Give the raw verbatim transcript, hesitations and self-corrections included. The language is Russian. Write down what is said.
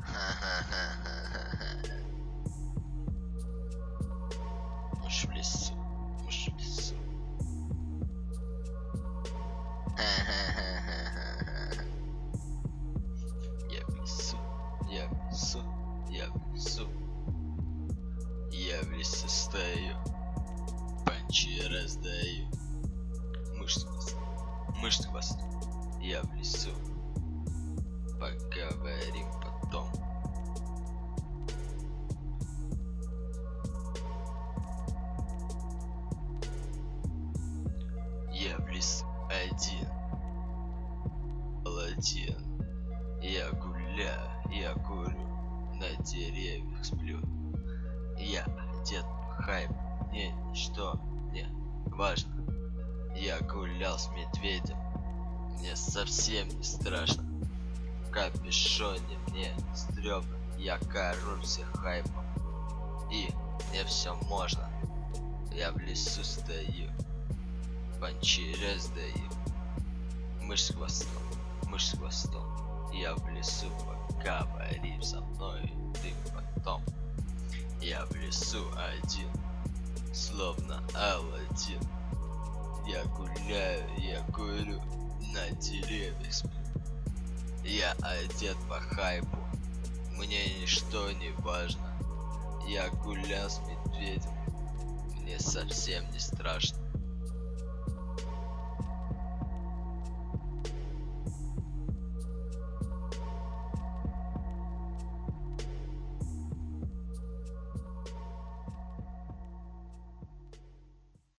Мышь в лесу, мышь в лесу. Я в лесу, я в лесу, я в лесу. Я в лесу стою, панчи раздаю. Мышь с хвостом, мышь с хвостом. Я в лесу, поговорим потом. Я в лесу один, один. Я гуляю, я курю, на деревьях сплю. Я одет по хайпу, мне ничто не важно. Я гулял с медведем, мне совсем не страшно. В капюшоне мне стрёмно, я король всех хайпов, и мне все можно. Я в лесу стою, панчи раздаю. Мышь с хвостом, мышь с хвостом. Я в лесу, поговори со мной ты потом. Я в лесу один, словно Аладдин. Я гуляю, я курю, на деревьях сплю. Я одет по хайпу, мне ничто не важно. Я гулял с медведем, мне совсем не страшно.